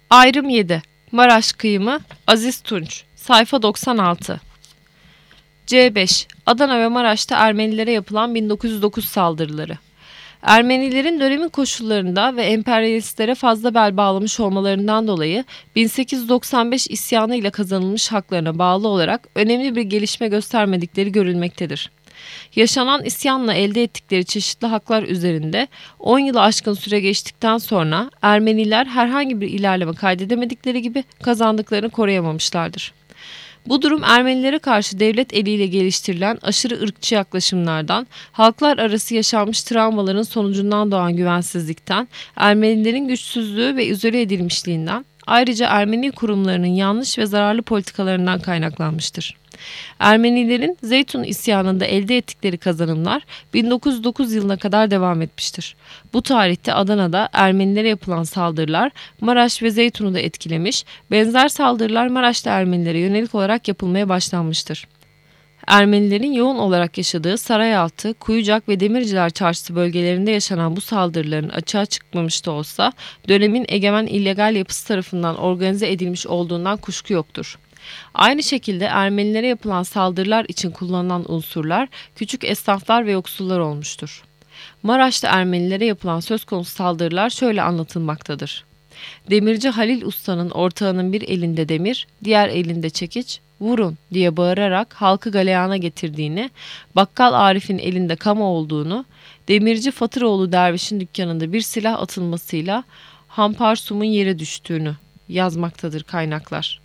Ayrım 7. Maraş Kıyımı, Aziz Tunç, sayfa 96. C5. Adana ve Maraş'ta Ermenilere yapılan 1909 saldırıları. Ermenilerin dönemin koşullarında ve emperyalistlere fazla bel bağlamış olmalarından dolayı 1895 isyanı ile kazanılmış haklarına bağlı olarak önemli bir gelişme göstermedikleri görülmektedir. Yaşanan isyanla elde ettikleri çeşitli haklar üzerinde 10 yılı aşkın süre geçtikten sonra Ermeniler herhangi bir ilerleme kaydedemedikleri gibi kazandıklarını koruyamamışlardır. Bu durum Ermenilere karşı devlet eliyle geliştirilen aşırı ırkçı yaklaşımlardan, halklar arası yaşanmış travmaların sonucundan doğan güvensizlikten, Ermenilerin güçsüzlüğü ve izole edilmişliğinden, ayrıca Ermeni kurumlarının yanlış ve zararlı politikalarından kaynaklanmıştır. Ermenilerin Zeytun isyanında elde ettikleri kazanımlar 1909 yılına kadar devam etmiştir. Bu tarihte Adana'da Ermenilere yapılan saldırılar Maraş ve Zeytun'u da etkilemiş, benzer saldırılar Maraş'ta Ermenilere yönelik olarak yapılmaya başlanmıştır. Ermenilerin yoğun olarak yaşadığı Sarayaltı, Kuyucak ve Demirciler Çarşısı bölgelerinde yaşanan bu saldırıların açığa çıkmamış da olsa dönemin egemen illegal yapısı tarafından organize edilmiş olduğundan kuşku yoktur. Aynı şekilde Ermenilere yapılan saldırılar için kullanılan unsurlar küçük esnaflar ve yoksullar olmuştur. Maraş'ta Ermenilere yapılan söz konusu saldırılar şöyle anlatılmaktadır. Demirci Halil Usta'nın ortağının bir elinde demir, diğer elinde çekiç, vurun diye bağırarak halkı galeyana getirdiğini, bakkal Arif'in elinde kama olduğunu, demirci Fatıroğlu dervişin dükkanında bir silah atılmasıyla Hamparsum'un yere düştüğünü yazmaktadır kaynaklar.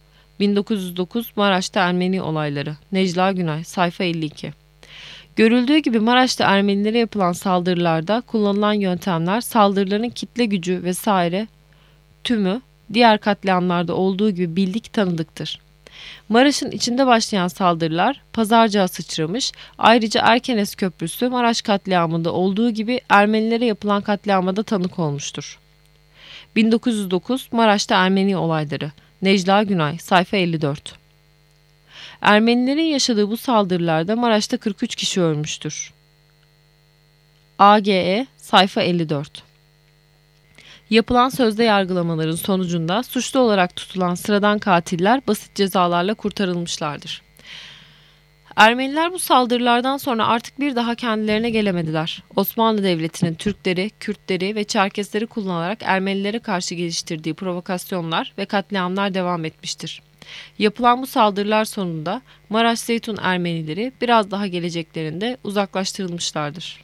1909 Maraş'ta Ermeni olayları. Necla Günay, sayfa 52. Görüldüğü gibi Maraş'ta Ermenilere yapılan saldırılarda kullanılan yöntemler, saldırıların kitle gücü vesaire tümü diğer katliamlarda olduğu gibi bildik tanıdıktır. Maraş'ın içinde başlayan saldırılar pazarcığa sıçramış, ayrıca Erkenes Köprüsü Maraş katliamında olduğu gibi Ermenilere yapılan katliama da tanık olmuştur. 1909 Maraş'ta Ermeni olayları. Necla Günay, sayfa 54. Ermenilerin yaşadığı bu saldırılarda Maraş'ta 43 kişi ölmüştür. AGE, sayfa 54. Yapılan sözde yargılamaların sonucunda suçlu olarak tutulan sıradan katiller basit cezalarla kurtarılmışlardır. Ermeniler bu saldırılardan sonra artık bir daha kendilerine gelemediler. Osmanlı Devleti'nin Türkleri, Kürtleri ve Çerkesleri kullanarak Ermenilere karşı geliştirdiği provokasyonlar ve katliamlar devam etmiştir. Yapılan bu saldırılar sonunda Maraş Zeytun Ermenileri biraz daha geleceklerinde uzaklaştırılmışlardır.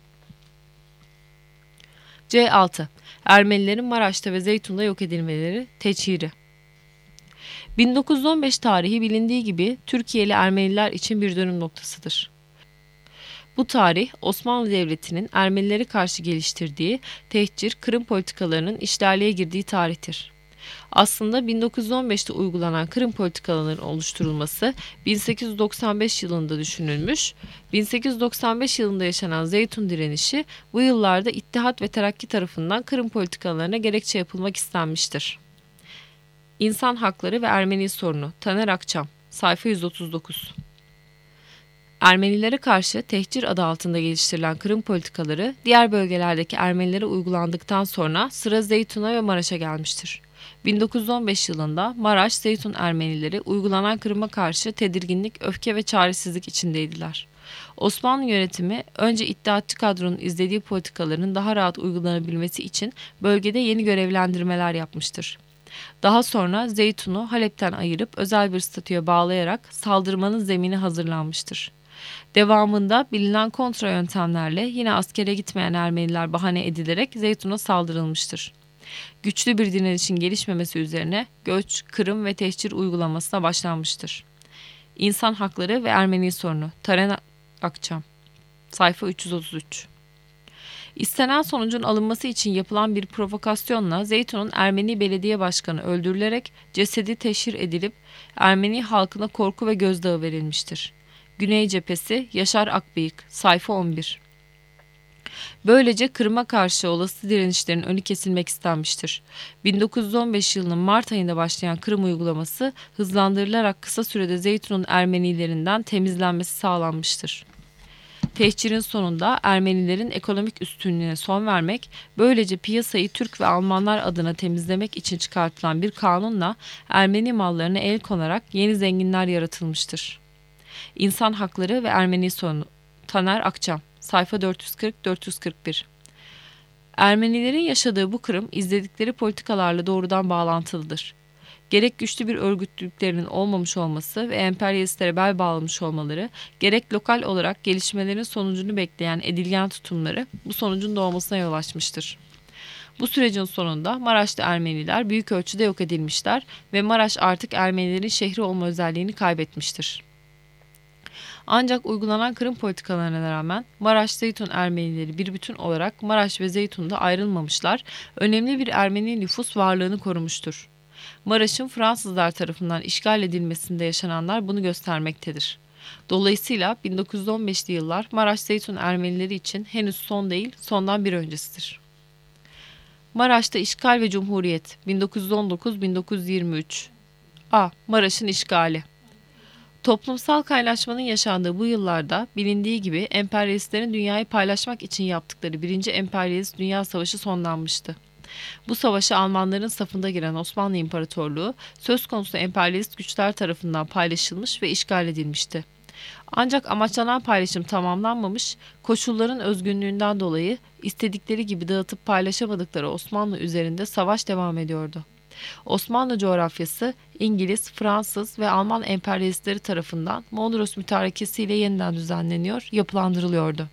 C6. Ermenilerin Maraş'ta ve Zeytun'da yok edilmeleri, teçhiri. 1915 tarihi bilindiği gibi Türkiye'li Ermeniler için bir dönüm noktasıdır. Bu tarih Osmanlı Devleti'nin Ermenilere karşı geliştirdiği tehcir, Kırım politikalarının işlerliğe girdiği tarihtir. Aslında 1915'te uygulanan Kırım politikalarının oluşturulması 1895 yılında düşünülmüş, 1895 yılında yaşanan Zeytun direnişi bu yıllarda İttihat ve Terakki tarafından Kırım politikalarına gerekçe yapılmak istenmiştir. İnsan Hakları ve Ermeni Sorunu, Taner Akçam, sayfa 139. Ermenilere karşı tehcir adı altında geliştirilen Kırım politikaları diğer bölgelerdeki Ermenilere uygulandıktan sonra sıra Zeytun'a ve Maraş'a gelmiştir. 1915 yılında Maraş, Zeytun Ermenileri uygulanan Kırım'a karşı tedirginlik, öfke ve çaresizlik içindeydiler. Osmanlı yönetimi önce İttihatçı kadronun izlediği politikaların daha rahat uygulanabilmesi için bölgede yeni görevlendirmeler yapmıştır. Daha sonra Zeytun'u Halep'ten ayırıp özel bir statüye bağlayarak saldırmanın zemini hazırlanmıştır. Devamında bilinen kontra yöntemlerle yine askere gitmeyen Ermeniler bahane edilerek Zeytun'a saldırılmıştır. Güçlü bir direnişin gelişmemesi üzerine göç, kırım ve tehcir uygulamasına başlanmıştır. İnsan Hakları ve Ermeni Sorunu, Taner Akçam, sayfa 333. İstenen sonucun alınması için yapılan bir provokasyonla Zeytun'un Ermeni belediye başkanı öldürülerek cesedi teşhir edilip Ermeni halkına korku ve gözdağı verilmiştir. Güney Cephesi, Yaşar Akbıyık, sayfa 11. Böylece Kırım'a karşı olası direnişlerin önü kesilmek istenmiştir. 1915 yılının Mart ayında başlayan Kırım uygulaması hızlandırılarak kısa sürede Zeytun'un Ermenilerinden temizlenmesi sağlanmıştır. Tehcirin sonunda Ermenilerin ekonomik üstünlüğüne son vermek, böylece piyasayı Türk ve Almanlar adına temizlemek için çıkartılan bir kanunla Ermeni mallarına el konarak yeni zenginler yaratılmıştır. İnsan Hakları ve Ermeni Sorunu. Taner Akçam, sayfa 440-441. Ermenilerin yaşadığı bu kırım izledikleri politikalarla doğrudan bağlantılıdır. Gerek güçlü bir örgütlülüklerinin olmamış olması ve emperyalistlere bel bağlamış olmaları, gerek lokal olarak gelişmelerin sonucunu bekleyen edilgen tutumları bu sonucun doğmasına yol açmıştır. Bu sürecin sonunda Maraş'ta Ermeniler büyük ölçüde yok edilmişler ve Maraş artık Ermenilerin şehri olma özelliğini kaybetmiştir. Ancak uygulanan Kırım politikalarına rağmen Maraş-Zeytun Ermenileri bir bütün olarak Maraş ve Zeytun'da ayrılmamışlar, önemli bir Ermeni nüfus varlığını korumuştur. Maraş'ın Fransızlar tarafından işgal edilmesinde yaşananlar bunu göstermektedir. Dolayısıyla 1915'li yıllar Maraş-Zeytun Ermenileri için henüz son değil, sondan bir öncesidir. Maraş'ta işgal ve Cumhuriyet 1919-1923. Maraş'ın işgali. Toplumsal kaynaşmanın yaşandığı bu yıllarda bilindiği gibi emperyalistlerin dünyayı paylaşmak için yaptıkları 1. Emperyalist Dünya Savaşı sonlanmıştı. Bu savaşa Almanların safında giren Osmanlı İmparatorluğu söz konusu emperyalist güçler tarafından paylaşılmış ve işgal edilmişti. Ancak amaçlanan paylaşım tamamlanmamış, koşulların özgünlüğünden dolayı istedikleri gibi dağıtıp paylaşamadıkları Osmanlı üzerinde savaş devam ediyordu. Osmanlı coğrafyası İngiliz, Fransız ve Alman emperyalistleri tarafından Mondros Mütarekesi ile yeniden düzenleniyor, yapılandırılıyordu.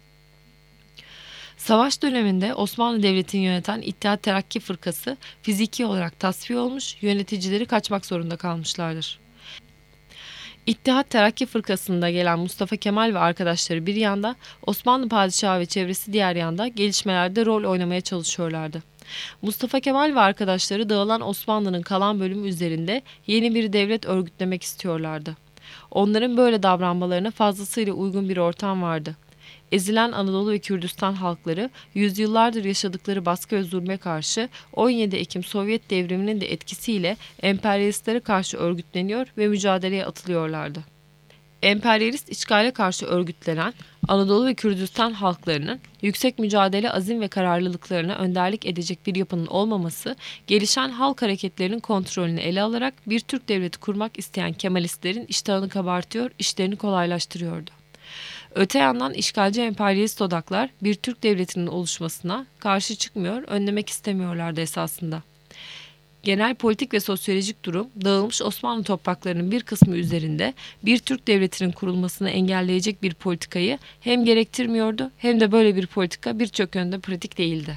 Savaş döneminde Osmanlı Devleti'ni yöneten İttihat Terakki Fırkası fiziki olarak tasfiye olmuş, yöneticileri kaçmak zorunda kalmışlardır. İttihat Terakki Fırkası'nda gelen Mustafa Kemal ve arkadaşları bir yanda, Osmanlı Padişahı ve çevresi diğer yanda gelişmelerde rol oynamaya çalışıyorlardı. Mustafa Kemal ve arkadaşları dağılan Osmanlı'nın kalan bölümü üzerinde yeni bir devlet örgütlemek istiyorlardı. Onların böyle davranmalarına fazlasıyla uygun bir ortam vardı. Ezilen Anadolu ve Kürdistan halkları yüzyıllardır yaşadıkları baskı ve zulme karşı 17 Ekim Sovyet devriminin de etkisiyle emperyalistlere karşı örgütleniyor ve mücadeleye atılıyorlardı. Emperyalist işgale karşı örgütlenen Anadolu ve Kürdistan halklarının yüksek mücadele azim ve kararlılıklarına önderlik edecek bir yapının olmaması, gelişen halk hareketlerinin kontrolünü ele alarak bir Türk devleti kurmak isteyen Kemalistlerin iştahını kabartıyor, işlerini kolaylaştırıyordu. Öte yandan işgalci emperyalist odaklar bir Türk devletinin oluşmasına karşı çıkmıyor, önlemek istemiyorlardı esasında. Genel politik ve sosyolojik durum dağılmış Osmanlı topraklarının bir kısmı üzerinde bir Türk devletinin kurulmasını engelleyecek bir politikayı hem gerektirmiyordu hem de böyle bir politika birçok yönde pratik değildi.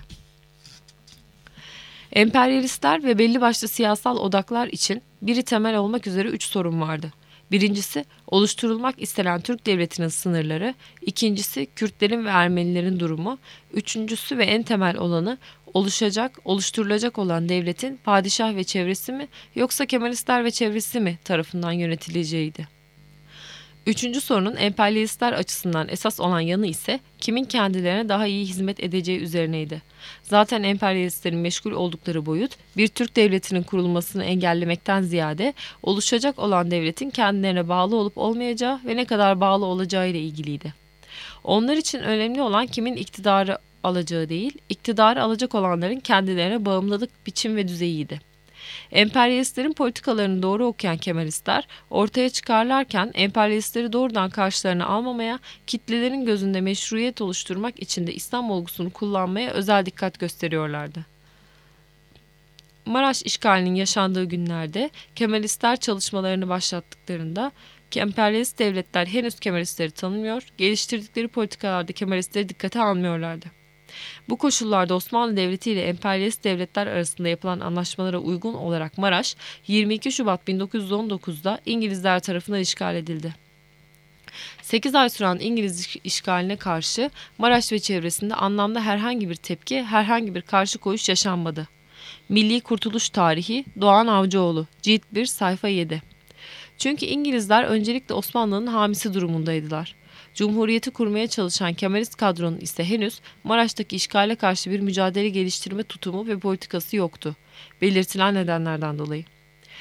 Emperyalistler ve belli başlı siyasal odaklar için biri temel olmak üzere 3 sorun vardı. Birincisi, oluşturulmak istenen Türk devletinin sınırları, ikincisi Kürtlerin ve Ermenilerin durumu, üçüncüsü ve en temel olanı oluşturulacak olan devletin padişah ve çevresi mi yoksa Kemalistler ve çevresi mi tarafından yönetileceğiydi. Üçüncü sorunun emperyalistler açısından esas olan yanı ise kimin kendilerine daha iyi hizmet edeceği üzerineydi. Zaten emperyalistlerin meşgul oldukları boyut bir Türk devletinin kurulmasını engellemekten ziyade oluşacak olan devletin kendilerine bağlı olup olmayacağı ve ne kadar bağlı olacağı ile ilgiliydi. Onlar için önemli olan kimin iktidarı alacağı değil, iktidarı alacak olanların kendilerine bağımlılık biçim ve düzeyiydi. Emperyalistlerin politikalarını doğru okuyan Kemalistler ortaya çıkarlarken emperyalistleri doğrudan karşılarına almamaya, kitlelerin gözünde meşruiyet oluşturmak için de İslam olgusunu kullanmaya özel dikkat gösteriyorlardı. Maraş işgalinin yaşandığı günlerde Kemalistler çalışmalarını başlattıklarında emperyalist devletler henüz Kemalistleri tanımıyor, geliştirdikleri politikalarda Kemalistleri dikkate almıyorlardı. Bu koşullarda Osmanlı Devleti ile emperyalist devletler arasında yapılan anlaşmalara uygun olarak Maraş 22 Şubat 1919'da İngilizler tarafından işgal edildi. 8 ay süren İngiliz işgaline karşı Maraş ve çevresinde anlamda herhangi bir tepki, herhangi bir karşı koyuş yaşanmadı. Milli Kurtuluş Tarihi Doğan Avcıoğlu, Cilt 1, sayfa 7. Çünkü İngilizler öncelikle Osmanlı'nın hamisi durumundaydılar. Cumhuriyeti kurmaya çalışan Kemalist kadronun ise henüz Maraş'taki işgale karşı bir mücadele geliştirme tutumu ve politikası yoktu, belirtilen nedenlerden dolayı.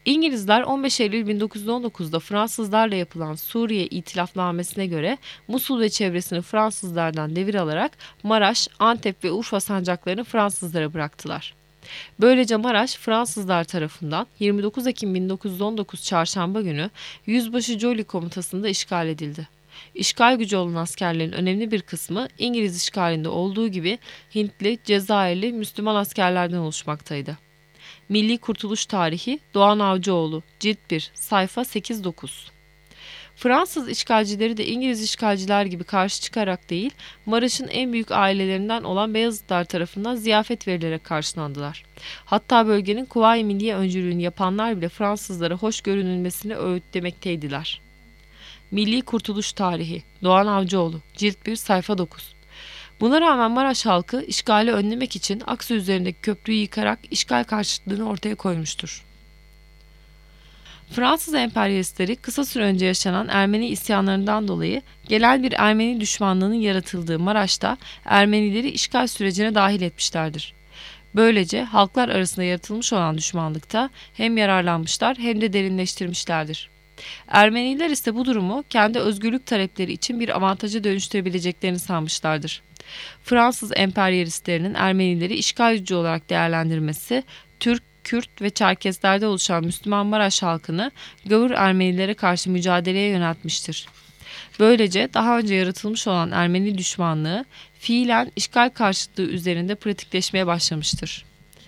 İngilizler 15 Eylül 1919'da Fransızlarla yapılan Suriye İtilafnamesi'ne göre Musul ve çevresini Fransızlardan devir alarak Maraş, Antep ve Urfa sancaklarını Fransızlara bıraktılar. Böylece Maraş Fransızlar tarafından 29 Ekim 1919 Çarşamba günü Yüzbaşı Joly komutasında işgal edildi. İşgal gücü olan askerlerin önemli bir kısmı İngiliz işgalinde olduğu gibi Hintli, Cezayirli, Müslüman askerlerden oluşmaktaydı. Milli Kurtuluş Tarihi Doğan Avcıoğlu Cilt 1 sayfa 8-9. Fransız işgalcileri de İngiliz işgalciler gibi karşı çıkarak değil, Maraş'ın en büyük ailelerinden olan Beyazıtlar tarafından ziyafet verilerek karşılandılar. Hatta bölgenin Kuvayi Milliye öncülüğünü yapanlar bile Fransızlara hoş görünülmesini öğütlemekteydiler. Milli Kurtuluş Tarihi Doğan Avcıoğlu Cilt 1 sayfa 9. Buna rağmen Maraş halkı işgali önlemek için Aksu üzerindeki köprüyü yıkarak işgal karşıtlığını ortaya koymuştur. Fransız emperyalistleri kısa süre önce yaşanan Ermeni isyanlarından dolayı genel bir Ermeni düşmanlığının yaratıldığı Maraş'ta Ermenileri işgal sürecine dahil etmişlerdir. Böylece halklar arasında yaratılmış olan düşmanlıkta hem yararlanmışlar hem de derinleştirmişlerdir. Ermeniler ise bu durumu kendi özgürlük talepleri için bir avantaja dönüştürebileceklerini sanmışlardır. Fransız emperyalistlerinin Ermenileri işgal gücü olarak değerlendirmesi, Türk, Kürt ve Çerkezlerde oluşan Müslüman Maraş halkını gavur Ermenilere karşı mücadeleye yöneltmiştir. Böylece daha önce yaratılmış olan Ermeni düşmanlığı fiilen işgal karşıtlığı üzerinde pratikleşmeye başlamıştır.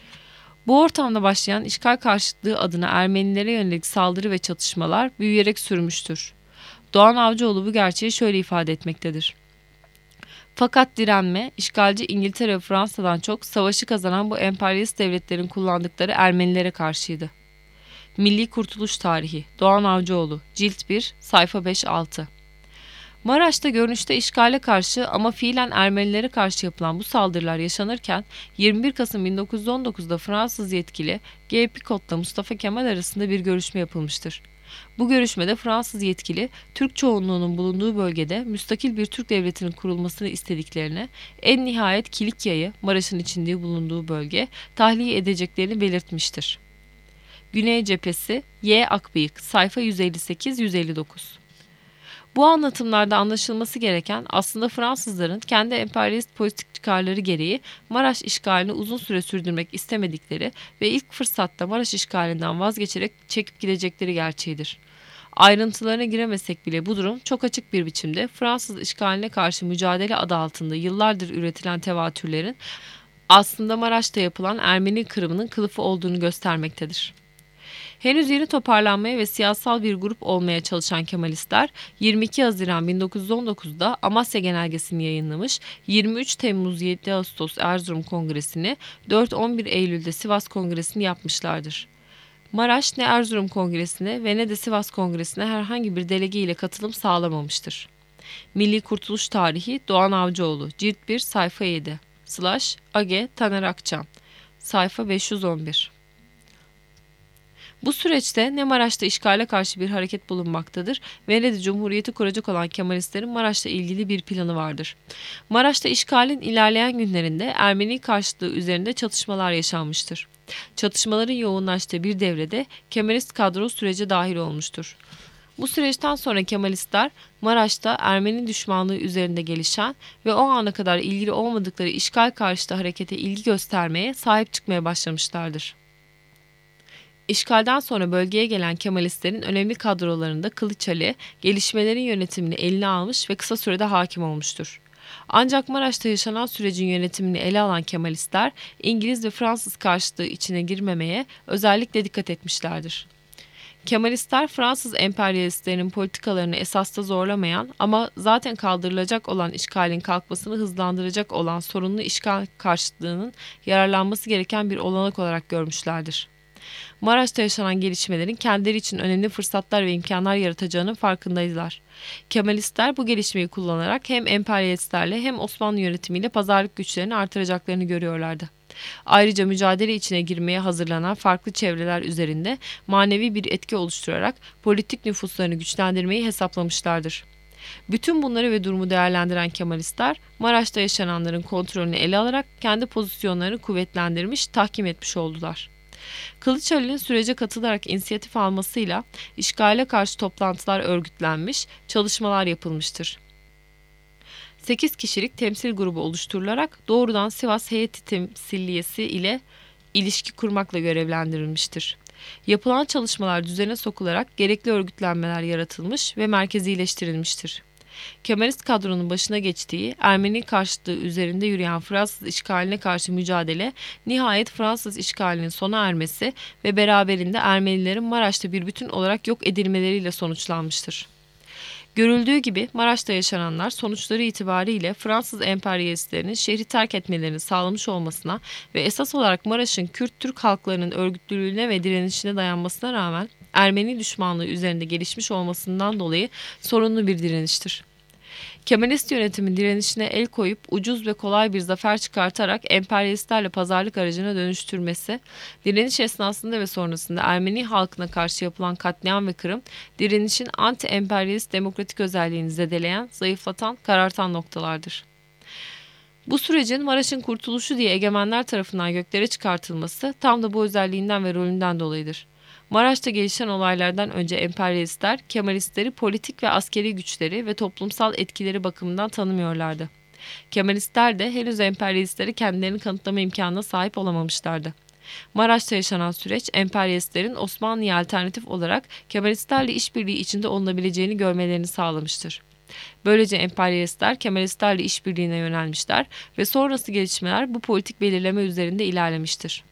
Bu ortamda başlayan işgal karşıtlığı adına Ermenilere yönelik saldırı ve çatışmalar büyüyerek sürmüştür. Doğan Avcıoğlu bu gerçeği şöyle ifade etmektedir. Fakat direnme, işgalci İngiltere ve Fransa'dan çok savaşı kazanan bu emperyalist devletlerin kullandıkları Ermenilere karşıydı. Milli Kurtuluş Tarihi Doğan Avcıoğlu Cilt 1 sayfa 5-6. Maraş'ta görünüşte işgale karşı ama fiilen Ermenilere karşı yapılan bu saldırılar yaşanırken 21 Kasım 1919'da Fransız yetkili G. Picot'la Mustafa Kemal arasında bir görüşme yapılmıştır. Bu görüşmede Fransız yetkili Türk çoğunluğunun bulunduğu bölgede müstakil bir Türk devletinin kurulmasını istediklerini, en nihayet Kilikya'yı Maraş'ın içinde bulunduğu bölge tahliye edeceklerini belirtmiştir. Güney Cephesi Y. Akbıyık sayfa 158-159. Bu anlatımlarda anlaşılması gereken aslında Fransızların kendi emperyalist politik çıkarları gereği Maraş işgalini uzun süre sürdürmek istemedikleri ve ilk fırsatta Maraş işgalinden vazgeçerek çekip gidecekleri gerçeğidir. Ayrıntılarına giremesek bile bu durum çok açık bir biçimde Fransız işgaline karşı mücadele adı altında yıllardır üretilen tevatürlerin aslında Maraş'ta yapılan Ermeni kırımının kılıfı olduğunu göstermektedir. Henüz yeni toparlanmaya ve siyasal bir grup olmaya çalışan Kemalistler 22 Haziran 1919'da Amasya Genelgesi'ni yayınlamış, 23 Temmuz 7 Ağustos Erzurum Kongresi'ni, 4-11 Eylül'de Sivas Kongresi'ni yapmışlardır. Maraş ne Erzurum Kongresi'ne ve ne de Sivas Kongresi'ne herhangi bir delege ile katılım sağlamamıştır. Milli Kurtuluş Tarihi Doğan Avcıoğlu Cilt 1 sayfa 7 /Age Taner Akçam sayfa 511. Bu süreçte ne Maraş'ta işgale karşı bir hareket bulunmaktadır ve ne de Cumhuriyeti kuracak olan Kemalistlerin Maraş'la ilgili bir planı vardır. Maraş'ta işgalin ilerleyen günlerinde Ermeni karşıtlığı üzerinde çatışmalar yaşanmıştır. Çatışmaların yoğunlaştığı bir devrede Kemalist kadro sürece dahil olmuştur. Bu süreçten sonra Kemalistler Maraş'ta Ermeni düşmanlığı üzerinde gelişen ve o ana kadar ilgili olmadıkları işgal karşıtı harekete ilgi göstermeye, sahip çıkmaya başlamışlardır. İşgalden sonra bölgeye gelen Kemalistlerin önemli kadrolarında Kılıç Ali, gelişmelerin yönetimini eline almış ve kısa sürede hakim olmuştur. Ancak Maraş'ta yaşanan sürecin yönetimini ele alan Kemalistler, İngiliz ve Fransız karşıtlığı içine girmemeye özellikle dikkat etmişlerdir. Kemalistler Fransız emperyalistlerinin politikalarını esasda zorlamayan ama zaten kaldırılacak olan işgalin kalkmasını hızlandıracak olan sorunlu işgal karşıtlığının yararlanması gereken bir olanak olarak görmüşlerdir. Maraş'ta yaşanan gelişmelerin kendileri için önemli fırsatlar ve imkanlar yaratacağının farkındaydılar. Kemalistler bu gelişmeyi kullanarak hem emperyalistlerle hem Osmanlı yönetimiyle pazarlık güçlerini artıracaklarını görüyorlardı. Ayrıca mücadele içine girmeye hazırlanan farklı çevreler üzerinde manevi bir etki oluşturarak politik nüfuslarını güçlendirmeyi hesaplamışlardır. Bütün bunları ve durumu değerlendiren Kemalistler, Maraş'ta yaşananların kontrolünü ele alarak kendi pozisyonlarını kuvvetlendirmiş, tahkim etmiş oldular. Kılıç Ali'nin sürece katılarak inisiyatif almasıyla işgale karşı toplantılar örgütlenmiş, çalışmalar yapılmıştır. 8 kişilik temsil grubu oluşturularak doğrudan Sivas Heyeti Temsilliyesi ile ilişki kurmakla görevlendirilmiştir. Yapılan çalışmalar düzene sokularak gerekli örgütlenmeler yaratılmış ve merkezileştirilmiştir. Kemalist kadronun başına geçtiği Ermeni karşıtlığı üzerinde yürüyen Fransız işgaline karşı mücadele nihayet Fransız işgalinin sona ermesi ve beraberinde Ermenilerin Maraş'ta bir bütün olarak yok edilmeleriyle sonuçlanmıştır. Görüldüğü gibi Maraş'ta yaşananlar sonuçları itibariyle Fransız emperyalistlerinin şehri terk etmelerini sağlamış olmasına ve esas olarak Maraş'ın Kürt-Türk halklarının örgütlülüğüne ve direnişine dayanmasına rağmen Ermeni düşmanlığı üzerinde gelişmiş olmasından dolayı sorunlu bir direniştir. Kemalist yönetimin direnişine el koyup ucuz ve kolay bir zafer çıkartarak emperyalistlerle pazarlık aracına dönüştürmesi, direniş esnasında ve sonrasında Ermeni halkına karşı yapılan katliam ve kırım, direnişin anti-emperyalist demokratik özelliğini zedeleyen, zayıflatan, karartan noktalardır. Bu sürecin Maraş'ın kurtuluşu diye egemenler tarafından göklere çıkartılması tam da bu özelliğinden ve rolünden dolayıdır. Maraş'ta gelişen olaylardan önce emperyalistler, Kemalistleri politik ve askeri güçleri ve toplumsal etkileri bakımından tanımıyorlardı. Kemalistler de henüz emperyalistleri kendilerini kanıtlama imkanına sahip olamamışlardı. Maraş'ta yaşanan süreç, emperyalistlerin Osmanlı'ya alternatif olarak Kemalistlerle işbirliği içinde olunabileceğini görmelerini sağlamıştır. Böylece emperyalistler Kemalistlerle işbirliğine yönelmişler ve sonrası gelişmeler bu politik belirleme üzerinde ilerlemiştir.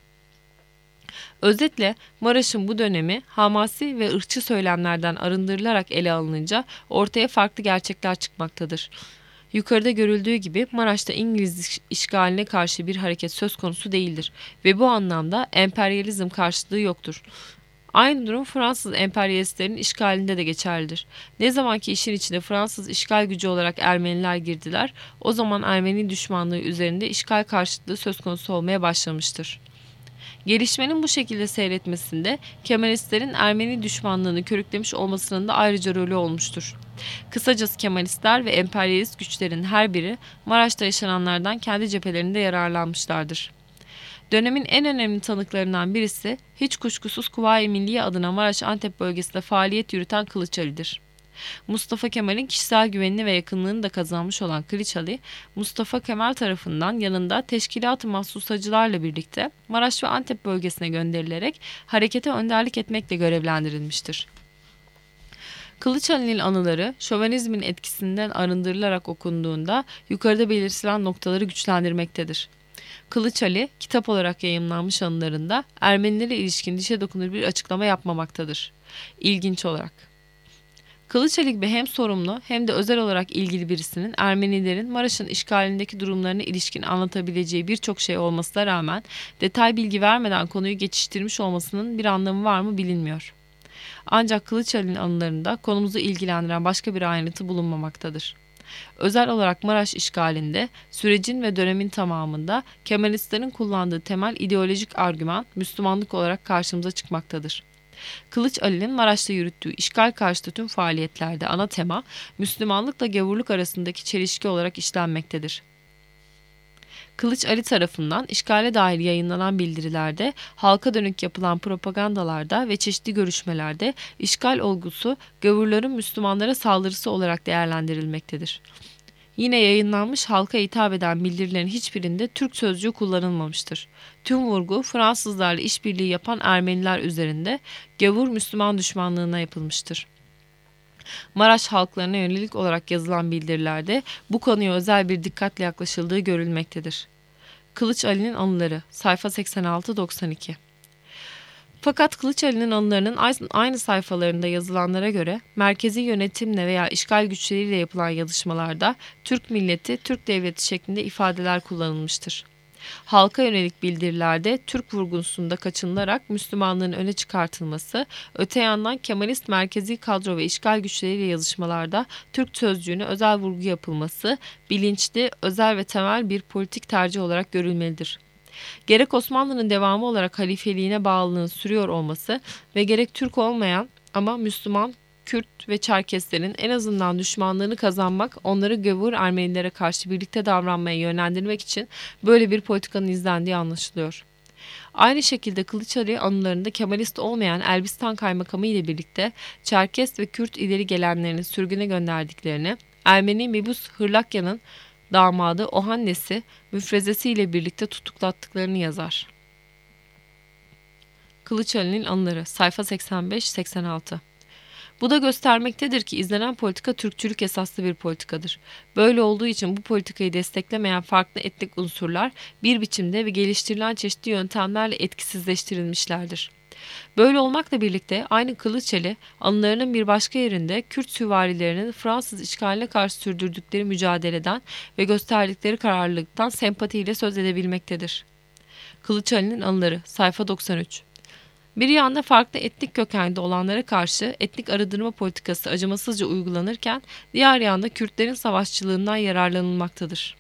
Özetle Maraş'ın bu dönemi hamasi ve ırkçı söylemlerden arındırılarak ele alınınca ortaya farklı gerçekler çıkmaktadır. Yukarıda görüldüğü gibi Maraş'ta İngiliz işgaline karşı bir hareket söz konusu değildir ve bu anlamda emperyalizm karşılığı yoktur. Aynı durum Fransız emperyalistlerin işgalinde de geçerlidir. Ne zamanki işin içine Fransız işgal gücü olarak Ermeniler girdiler, o zaman Ermeni düşmanlığı üzerinde işgal karşıtlığı söz konusu olmaya başlamıştır. Gelişmenin bu şekilde seyretmesinde Kemalistlerin Ermeni düşmanlığını körüklemiş olmasının da ayrıca rolü olmuştur. Kısacası Kemalistler ve emperyalist güçlerin her biri Maraş'ta yaşananlardan kendi cephelerinde yararlanmışlardır. Dönemin en önemli tanıklarından birisi hiç kuşkusuz Kuvayi Milliye adına Maraş-Antep bölgesinde faaliyet yürüten Kılıç Ali'dir. Mustafa Kemal'in kişisel güvenini ve yakınlığını da kazanmış olan Kılıç Ali, Mustafa Kemal tarafından yanında teşkilat-ı mahsusacılarla birlikte Maraş ve Antep bölgesine gönderilerek harekete önderlik etmekle görevlendirilmiştir. Kılıç Ali'nin anıları şövenizmin etkisinden arındırılarak okunduğunda yukarıda belirtilen noktaları güçlendirmektedir. Kılıç Ali, kitap olarak yayımlanmış anılarında Ermenilere ilişkin dişe dokunur bir açıklama yapmamaktadır. İlginç olarak. Kılıç Ali gibi hem sorumlu hem de özel olarak ilgili birisinin Ermenilerin Maraş'ın işgalindeki durumlarına ilişkin anlatabileceği birçok şey olmasına rağmen detay bilgi vermeden konuyu geçiştirmiş olmasının bir anlamı var mı bilinmiyor. Ancak Kılıç Ali'nin anılarında konumuzu ilgilendiren başka bir ayrıntı bulunmamaktadır. Özel olarak Maraş işgalinde, sürecin ve dönemin tamamında Kemalistlerin kullandığı temel ideolojik argüman Müslümanlık olarak karşımıza çıkmaktadır. Kılıç Ali'nin Maraş'ta yürüttüğü işgal karşıtı tüm faaliyetlerde ana tema Müslümanlıkla gavurluk arasındaki çelişki olarak işlenmektedir. Kılıç Ali tarafından işgale dair yayınlanan bildirilerde, halka dönük yapılan propagandalarda ve çeşitli görüşmelerde işgal olgusu gavurların Müslümanlara saldırısı olarak değerlendirilmektedir. Yine yayınlanmış halka hitap eden bildirilerin hiçbirinde Türk sözcüğü kullanılmamıştır. Tüm vurgu Fransızlarla işbirliği yapan Ermeniler üzerinde gavur Müslüman düşmanlığına yapılmıştır. Maraş halklarına yönelik olarak yazılan bildirilerde bu konuya özel bir dikkatle yaklaşıldığı görülmektedir. Kılıç Ali'nin anıları sayfa 86-92. Fakat Kılıç Ali'nin anılarının aynı sayfalarında yazılanlara göre merkezi yönetimle veya işgal güçleriyle yapılan yazışmalarda Türk milleti, Türk devleti şeklinde ifadeler kullanılmıştır. Halka yönelik bildirilerde Türk vurgusunda kaçınılarak Müslümanlığın öne çıkartılması, öte yandan Kemalist merkezi kadro ve işgal güçleriyle yazışmalarda Türk sözcüğüne özel vurgu yapılması, bilinçli, özel ve temel bir politik tercih olarak görülmelidir. Gerek Osmanlı'nın devamı olarak halifeliğine bağlılığının sürüyor olması ve gerek Türk olmayan ama Müslüman, Kürt ve Çerkeslerin en azından düşmanlığını kazanmak, onları gavur Ermenilere karşı birlikte davranmaya yönlendirmek için böyle bir politikanın izlendiği anlaşılıyor. Aynı şekilde Kılıçdaroğlu anılarında Kemalist olmayan Elbistan Kaymakamı ile birlikte Çerkes ve Kürt ileri gelenlerini sürgüne gönderdiklerini, Ermeni Mebus Hırlakya'nın damadı Ohannes'i müfrezesiyle birlikte tutuklattıklarını yazar. Kılıçdaroğlu'nun anıları sayfa 85-86. Bu da göstermektedir ki izlenen politika Türkçülük esaslı bir politikadır. Böyle olduğu için bu politikayı desteklemeyen farklı etnik unsurlar bir biçimde ve geliştirilen çeşitli yöntemlerle etkisizleştirilmişlerdir. Böyle olmakla birlikte aynı Kılıçeli anılarının bir başka yerinde Kürt süvarilerinin Fransız işgaline karşı sürdürdükleri mücadeleden ve gösterdikleri kararlılıktan sempatiyle söz edebilmektedir. Kılıçali'nin anıları sayfa 93. Bir yanda farklı etnik kökende olanlara karşı etnik arındırma politikası acımasızca uygulanırken diğer yanda Kürtlerin savaşçılığından yararlanılmaktadır.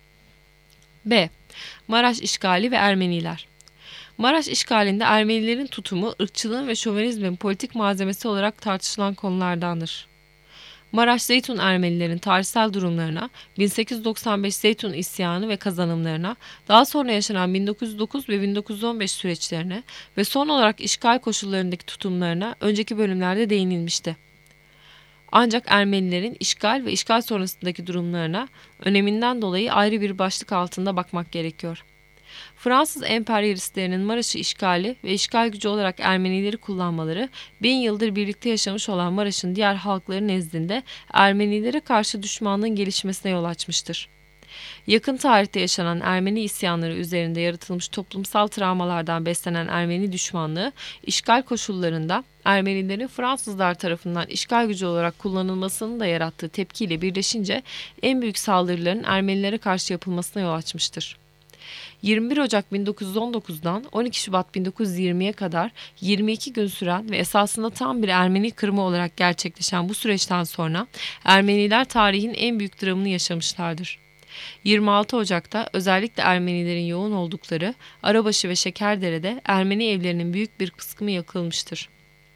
B. Maraş işgali ve Ermeniler. Maraş işgalinde Ermenilerin tutumu ırkçılığın ve şovenizmin politik malzemesi olarak tartışılan konulardandır. Maraş Zeytun Ermenilerin tarihsel durumlarına, 1895 Zeytun isyanı ve kazanımlarına, daha sonra yaşanan 1909 ve 1915 süreçlerine ve son olarak işgal koşullarındaki tutumlarına önceki bölümlerde değinilmişti. Ancak Ermenilerin işgal ve işgal sonrasındaki durumlarına öneminden dolayı ayrı bir başlık altında bakmak gerekiyor. Fransız emperyalistlerinin Maraş'ı işgali ve işgal gücü olarak Ermenileri kullanmaları, 1000 yıldır birlikte yaşamış olan Maraş'ın diğer halkları nezdinde Ermenilere karşı düşmanlığın gelişmesine yol açmıştır. Yakın tarihte yaşanan Ermeni isyanları üzerinde yaratılmış toplumsal travmalardan beslenen Ermeni düşmanlığı, işgal koşullarında Ermenilerin Fransızlar tarafından işgal gücü olarak kullanılmasının da yarattığı tepkiyle birleşince en büyük saldırıların Ermenilere karşı yapılmasına yol açmıştır. 21 Ocak 1919'dan 12 Şubat 1920'ye kadar 22 gün süren ve esasında tam bir Ermeni kırımı olarak gerçekleşen bu süreçten sonra Ermeniler tarihin en büyük dramını yaşamışlardır. 26 Ocak'ta özellikle Ermenilerin yoğun oldukları Arabaşı ve Şekerdere'de Ermeni evlerinin büyük bir kısmı yakılmıştır.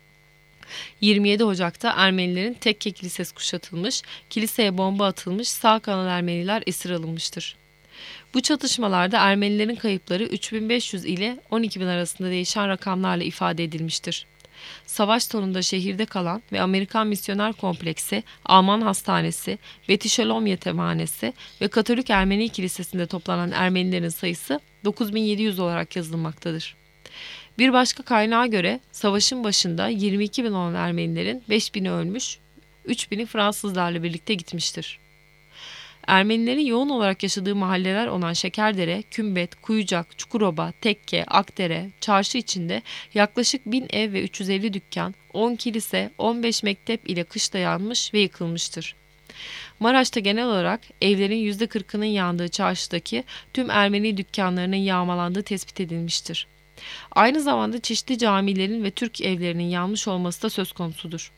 27 Ocak'ta Ermenilerin Tekke Kilisesi kuşatılmış, kiliseye bomba atılmış, sağ kalan Ermeniler esir alınmıştır. Bu çatışmalarda Ermenilerin kayıpları 3500 ile 12.000 arasında değişen rakamlarla ifade edilmiştir. Savaş sonunda şehirde kalan ve Amerikan Misyoner Kompleksi, Alman Hastanesi, Beti Shalom Yetimhanesi ve Katolik Ermeni Kilisesi'nde toplanan Ermenilerin sayısı 9700 olarak yazılmaktadır. Bir başka kaynağa göre savaşın başında 22.000 olan Ermenilerin 5.000'i ölmüş, 3.000'i Fransızlarla birlikte gitmiştir. Ermenilerin yoğun olarak yaşadığı mahalleler olan Şekerdere, Kümbet, Kuyucak, Çukuroba, Tekke, Akdere, çarşı içinde yaklaşık 1000 ev ve 350 dükkan, 10 kilise, 15 mektep ile kışla yanmış ve yıkılmıştır. Maraş'ta genel olarak evlerin %40'ının yandığı çarşıdaki tüm Ermeni dükkanlarının yağmalandığı tespit edilmiştir. Aynı zamanda çeşitli camilerin ve Türk evlerinin yanmış olması da söz konusudur.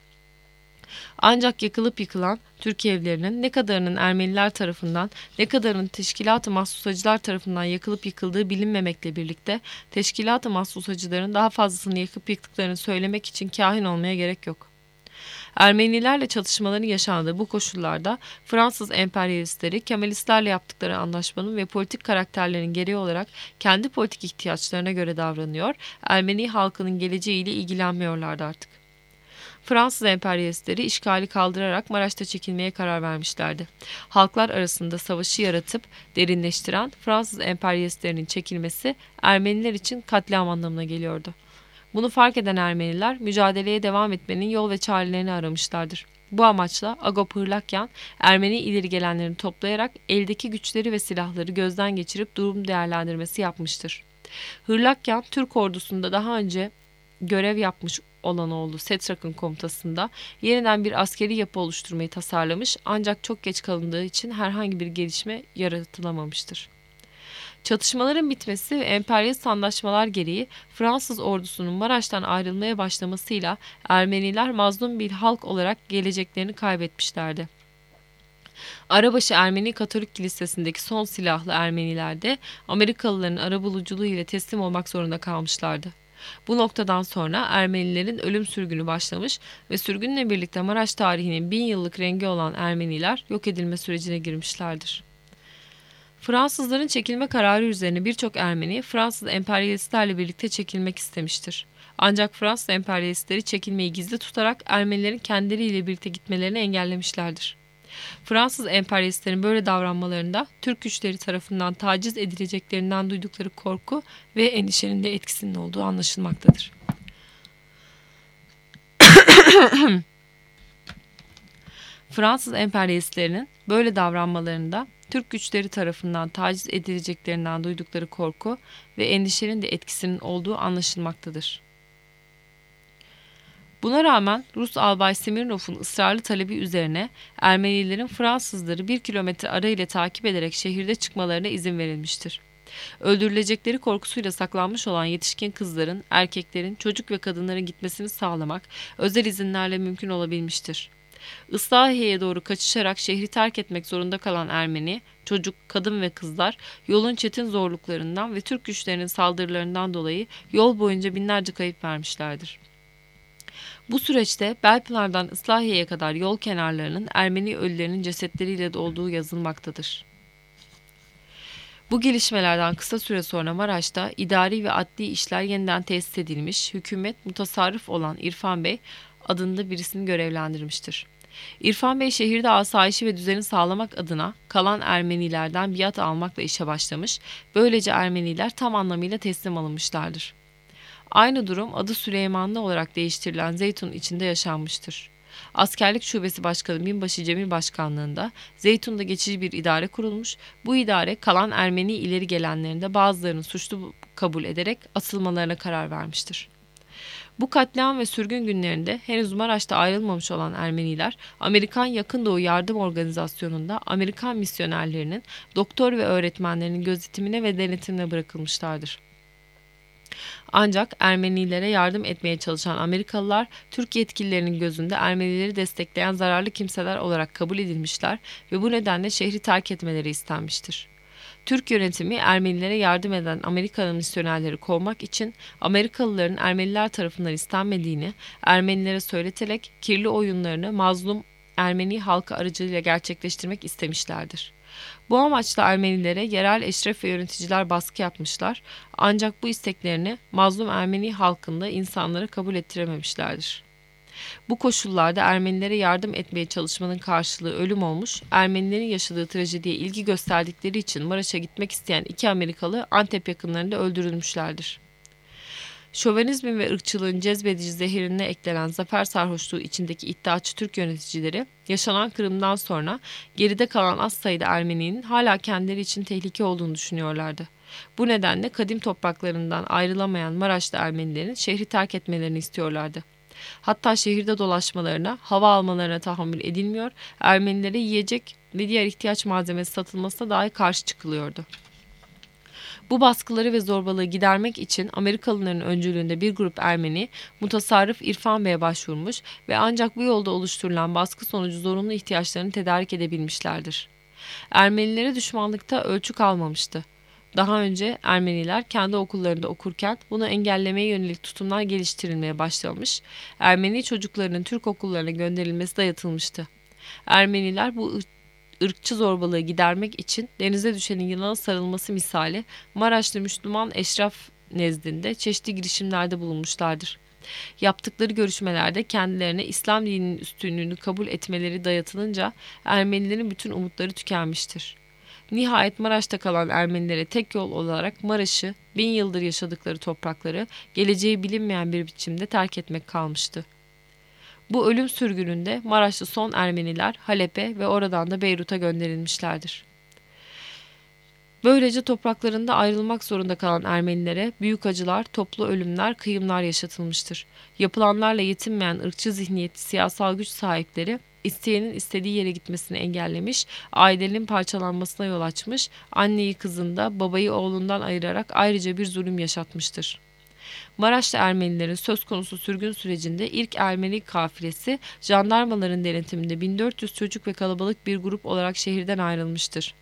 Ancak yakılıp yıkılan Türk evlerinin ne kadarının Ermeniler tarafından ne kadarının Teşkilat-ı Mahsusacılar tarafından yakılıp yıkıldığı bilinmemekle birlikte Teşkilat-ı Mahsusacıların daha fazlasını yakıp yıktıklarını söylemek için kahin olmaya gerek yok. Ermenilerle çatışmaların yaşandığı bu koşullarda Fransız emperyalistleri Kemalistlerle yaptıkları anlaşmanın ve politik karakterlerin gereği olarak kendi politik ihtiyaçlarına göre davranıyor, Ermeni halkının geleceğiyle ilgilenmiyorlardı artık. Fransız emperyalistleri işgali kaldırarak Maraş'ta çekilmeye karar vermişlerdi. Halklar arasında savaşı yaratıp derinleştiren Fransız emperyalistlerinin çekilmesi Ermeniler için katliam anlamına geliyordu. Bunu fark eden Ermeniler mücadeleye devam etmenin yol ve çarelerini aramışlardır. Bu amaçla Agop Hırlakyan, Ermeni ileri gelenlerini toplayarak eldeki güçleri ve silahları gözden geçirip durum değerlendirmesi yapmıştır. Hırlakyan, Türk ordusunda daha önce görev yapmış olan oğlu Setrak'ın komutasında yeniden bir askeri yapı oluşturmayı tasarlamış ancak çok geç kalındığı için herhangi bir gelişme yaratılamamıştır. Çatışmaların bitmesi ve emperyalist anlaşmalar gereği Fransız ordusunun Maraş'tan ayrılmaya başlamasıyla Ermeniler mazlum bir halk olarak geleceklerini kaybetmişlerdi. Arabaşı Ermeni Katolik Kilisesi'ndeki son silahlı Ermeniler de Amerikalıların arabuluculuğu ile teslim olmak zorunda kalmışlardı. Bu noktadan sonra Ermenilerin ölüm sürgünü başlamış ve sürgünle birlikte Maraş tarihinin 1000 yıllık rengi olan Ermeniler yok edilme sürecine girmişlerdir. Fransızların çekilme kararı üzerine birçok Ermeni Fransız emperyalistlerle birlikte çekilmek istemiştir. Ancak Fransız emperyalistleri çekilmeyi gizli tutarak Ermenilerin kendileriyle birlikte gitmelerini engellemişlerdir. Fransız emperyalistlerin böyle davranmalarında Türk güçleri tarafından taciz edileceklerinden duydukları korku ve endişenin de etkisinin olduğu anlaşılmaktadır. Fransız emperyalistlerinin böyle davranmalarında Türk güçleri tarafından taciz edileceklerinden duydukları korku ve endişenin de etkisinin olduğu anlaşılmaktadır. Buna rağmen Rus albay Smirnov'un ısrarlı talebi üzerine Ermenilerin Fransızları 1 kilometre ara ile takip ederek şehirde çıkmalarına izin verilmiştir. Öldürülecekleri korkusuyla saklanmış olan yetişkin kızların, erkeklerin, çocuk ve kadınların gitmesini sağlamak özel izinlerle mümkün olabilmiştir. Islahiye'ye doğru kaçışarak şehri terk etmek zorunda kalan Ermeni, çocuk, kadın ve kızlar yolun çetin zorluklarından ve Türk güçlerinin saldırılarından dolayı yol boyunca binlerce kayıp vermişlerdir. Bu süreçte Belpınar'dan Islahiye'ye kadar yol kenarlarının Ermeni ölülerinin cesetleriyle dolduğu yazılmaktadır. Bu gelişmelerden kısa süre sonra Maraş'ta idari ve adli işler yeniden tesis edilmiş, hükümet mutasarrıf olan İrfan Bey adında birisini görevlendirmiştir. İrfan Bey şehirde asayişi ve düzeni sağlamak adına kalan Ermenilerden biat almakla işe başlamış, böylece Ermeniler tam anlamıyla teslim alınmışlardır. Aynı durum adı Süleymanlı olarak değiştirilen Zeytun içinde yaşanmıştır. Askerlik Şubesi Başkanı Binbaşı Cemil Başkanlığında Zeytun'da geçici bir idare kurulmuş, bu idare kalan Ermeni ileri gelenlerin de bazılarını suçlu kabul ederek asılmalarına karar vermiştir. Bu katliam ve sürgün günlerinde henüz Maraş'ta ayrılmamış olan Ermeniler, Amerikan Yakın Doğu Yardım Organizasyonu'nda Amerikan misyonerlerinin, doktor ve öğretmenlerinin gözetimine ve denetimine bırakılmışlardır. Ancak Ermenilere yardım etmeye çalışan Amerikalılar, Türk yetkililerinin gözünde Ermenileri destekleyen zararlı kimseler olarak kabul edilmişler ve bu nedenle şehri terk etmeleri istenmiştir. Türk yönetimi Ermenilere yardım eden Amerikalı misyonerleri kovmak için Amerikalıların Ermeniler tarafından istenmediğini Ermenilere söyleterek kirli oyunlarını mazlum Ermeni halkı aracılığıyla gerçekleştirmek istemişlerdir. Bu amaçla Ermenilere yerel eşref ve yöneticiler baskı yapmışlar, ancak bu isteklerini mazlum Ermeni halkında insanlara kabul ettirememişlerdir. Bu koşullarda Ermenilere yardım etmeye çalışmanın karşılığı ölüm olmuş, Ermenilerin yaşadığı trajediye ilgi gösterdikleri için Maraş'a gitmek isteyen 2 Amerikalı Antep yakınlarında öldürülmüşlerdir. Şövenizmin ve ırkçılığın cezbedici zehirine eklenen zafer sarhoşluğu içindeki iddiaçı Türk yöneticileri, yaşanan kırımdan sonra geride kalan az sayıda Ermeninin hala kendileri için tehlike olduğunu düşünüyorlardı. Bu nedenle kadim topraklarından ayrılamayan Maraşlı Ermenilerin şehri terk etmelerini istiyorlardı. Hatta şehirde dolaşmalarına, hava almalarına tahammül edilmiyor, Ermenilere yiyecek ve diğer ihtiyaç malzemesi satılmasına dahi karşı çıkılıyordu. Bu baskıları ve zorbalığı gidermek için Amerikalıların öncülüğünde bir grup Ermeni, mutasarrıf İrfan Bey'e başvurmuş ve ancak bu yolda oluşturulan baskı sonucu zorunlu ihtiyaçlarını tedarik edebilmişlerdir. Ermenilere düşmanlıkta ölçü kalmamıştı. Daha önce Ermeniler kendi okullarında okurken bunu engellemeye yönelik tutumlar geliştirilmeye başlamış, Ermeni çocuklarının Türk okullarına gönderilmesi dayatılmıştı. Ermeniler bu ırkçı zorbalığı gidermek için denize düşenin yılana sarılması misali Maraşlı Müslüman eşraf nezdinde çeşitli girişimlerde bulunmuşlardır. Yaptıkları görüşmelerde kendilerine İslam dininin üstünlüğünü kabul etmeleri dayatılınca Ermenilerin bütün umutları tükenmiştir. Nihayet Maraş'ta kalan Ermenilere tek yol olarak Maraş'ı 1000 yıldır yaşadıkları toprakları geleceği bilinmeyen bir biçimde terk etmek kalmıştı. Bu ölüm sürgününde Maraşlı son Ermeniler Halep'e ve oradan da Beyrut'a gönderilmişlerdir. Böylece topraklarında ayrılmak zorunda kalan Ermenilere büyük acılar, toplu ölümler, kıyımlar yaşatılmıştır. Yapılanlarla yetinmeyen ırkçı zihniyetli siyasal güç sahipleri, isteyenin istediği yere gitmesini engellemiş, ailenin parçalanmasına yol açmış, anneyi kızında, babayı oğlundan ayırarak ayrıca bir zulüm yaşatmıştır. Maraşlı Ermenilerin söz konusu sürgün sürecinde ilk Ermeni kafilesi jandarmaların denetiminde 1400 çocuk ve kalabalık bir grup olarak şehirden ayrılmıştır.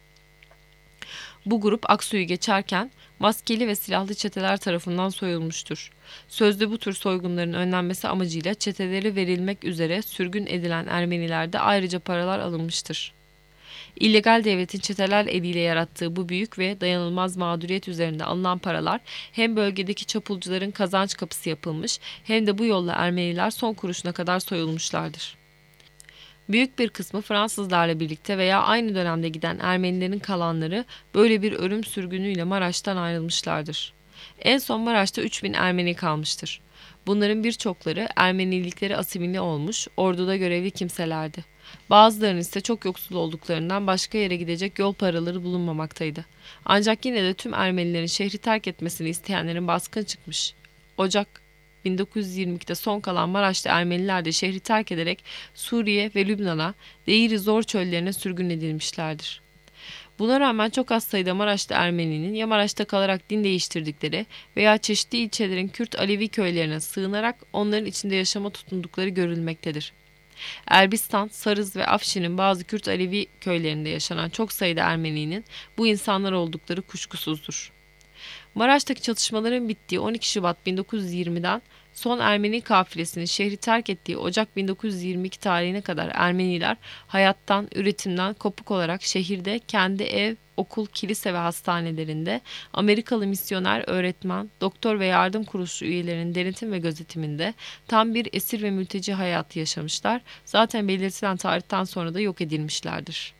Bu grup Aksu'yu geçerken maskeli ve silahlı çeteler tarafından soyulmuştur. Sözde bu tür soygunların önlenmesi amacıyla çeteleri verilmek üzere sürgün edilen Ermenilerde ayrıca paralar alınmıştır. İllegal devletin çeteler eliyle yarattığı bu büyük ve dayanılmaz mağduriyet üzerinde alınan paralar hem bölgedeki çapulcuların kazanç kapısı yapılmış hem de bu yolla Ermeniler son kuruşuna kadar soyulmuşlardır. Büyük bir kısmı Fransızlarla birlikte veya aynı dönemde giden Ermenilerin kalanları böyle bir ölüm sürgünüyle Maraş'tan ayrılmışlardır. En son Maraş'ta 3000 Ermeni kalmıştır. Bunların birçokları Ermenilikleri asimile olmuş, orduda görevli kimselerdi. Bazılarının ise çok yoksul olduklarından başka yere gidecek yol paraları bulunmamaktaydı. Ancak yine de tüm Ermenilerin şehri terk etmesini isteyenlerin baskın çıkmış. Ocak 1922'de son kalan Maraşlı Ermeniler de şehri terk ederek Suriye ve Lübnan'a, Deir-i Zor çöllerine sürgün edilmişlerdir. Buna rağmen çok az sayıda Maraşlı Ermeninin ya Maraş'ta kalarak din değiştirdikleri veya çeşitli ilçelerin Kürt Alevi köylerine sığınarak onların içinde yaşama tutundukları görülmektedir. Elbistan, Sarız ve Afşin'in bazı Kürt Alevi köylerinde yaşanan çok sayıda Ermeninin bu insanlar oldukları kuşkusuzdur. Maraş'taki çatışmaların bittiği 12 Şubat 1920'den son Ermeni kafilesinin şehri terk ettiği Ocak 1922 tarihine kadar Ermeniler hayattan, üretimden kopuk olarak şehirde kendi ev, okul, kilise ve hastanelerinde Amerikalı misyoner, öğretmen, doktor ve yardım kuruluşu üyelerinin denetim ve gözetiminde tam bir esir ve mülteci hayatı yaşamışlar. Zaten belirtilen tarihten sonra da yok edilmişlerdir.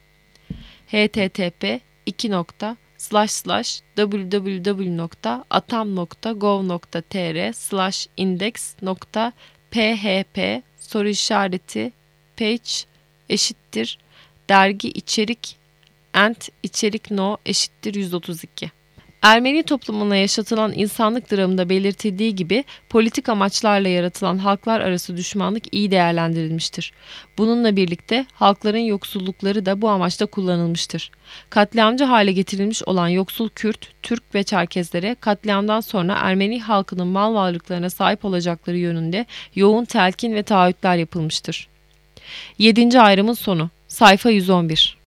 http://www.attam.gov.tr/index.php page eşittir dergi içerik ent içerik no eşittir 132. Ermeni toplumuna yaşatılan insanlık dramında belirtildiği gibi politik amaçlarla yaratılan halklar arası düşmanlık iyi değerlendirilmiştir. Bununla birlikte halkların yoksullukları da bu amaçla kullanılmıştır. Katliamcı hale getirilmiş olan yoksul Kürt, Türk ve Çerkezlere katliamdan sonra Ermeni halkının mal varlıklarına sahip olacakları yönünde yoğun telkin ve taahhütler yapılmıştır. 7. ayrımın sonu. Sayfa 111.